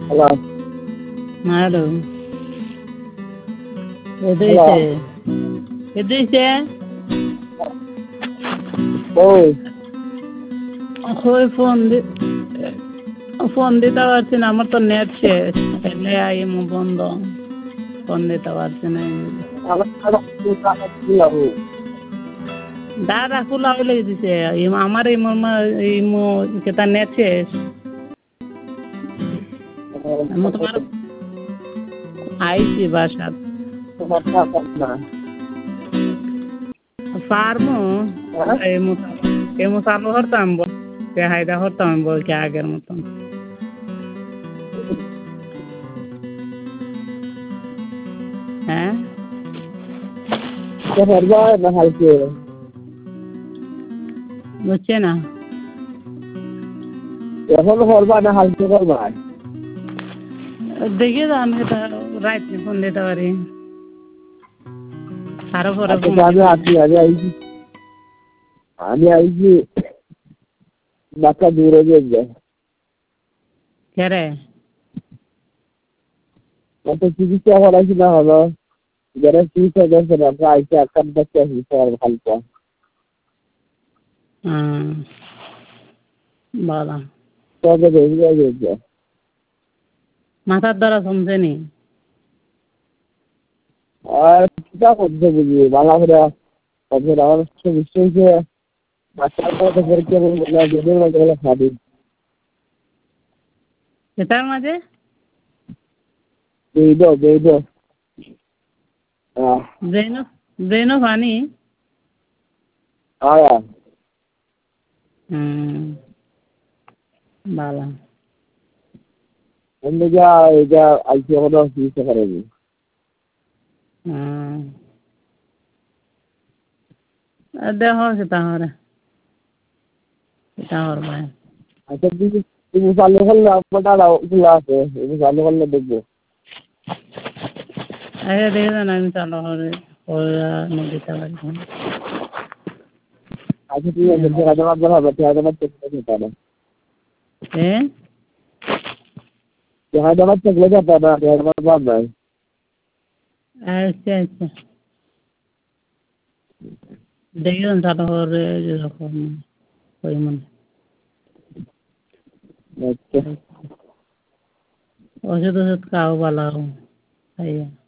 Hello. Hello hello. এদিকে এদিকে ওই ওই ফোন দিতে পারছি না, আমার তো নেট শেষ। এলে আইমু বন্ধ, ফোন দিতে পারছি না। দাদা খোলা হইলে দিছে আমার ইমো কেতা নেট শেষ। আমি তোমার আইছি বাসাত পারমু এমু চালু করতাম, হায়দা করতাম বলছে আগের মতন। হ্যাঁ বুঝছে না, এখন করবা না হালকা করবা? দেখি আমি রাত ফোন দিতে পারি, আরো পরে আচ্ছা ফোন আমি আসি, আমি আইছি বাচ্চা দূরে গিয়ে কেরে কত চিকিৎসা করাইছি না হলো যারা চিকিৎসা করছেন আমরা আইসি একটা বাচ্চা হালকা বলা তবে গিয়ে মাথার দ্বারা শুনছে নি। আর কিটা করতে বুঝি ভালো করে তারপর আমার নিশ্চয়ই বাচ্চার কথা পরীক্ষা বেদের মধ্যে গেলে খাবি এটার মাঝে বেদ ব্রেনও ফানি। আয়া ভালো অন্যজা এটা আইসি এখনো চিকিৎসা করেনি। দেহ সেটা হরে সেটা হর ভাই। আচ্ছা তুমি চালু করলে আপনার খোলা আছে, তুমি চালু করলে দেখবো। আচ্ছা দেখে দেন, আমি চালু হরে দিতে পারি। আচ্ছা ঠিক আছে, ঠেকাতে হবে, ঠেকাতে যেতে হবে, ঠেকাতে থাকলে যেতে হবে, ঠেকাতে পার নাই। আচ্ছা আচ্ছা দেখে দেন চালু হরে যেরকম ওই মনে আচ্ছা ওষুধ খাও ভালো খাইয়া।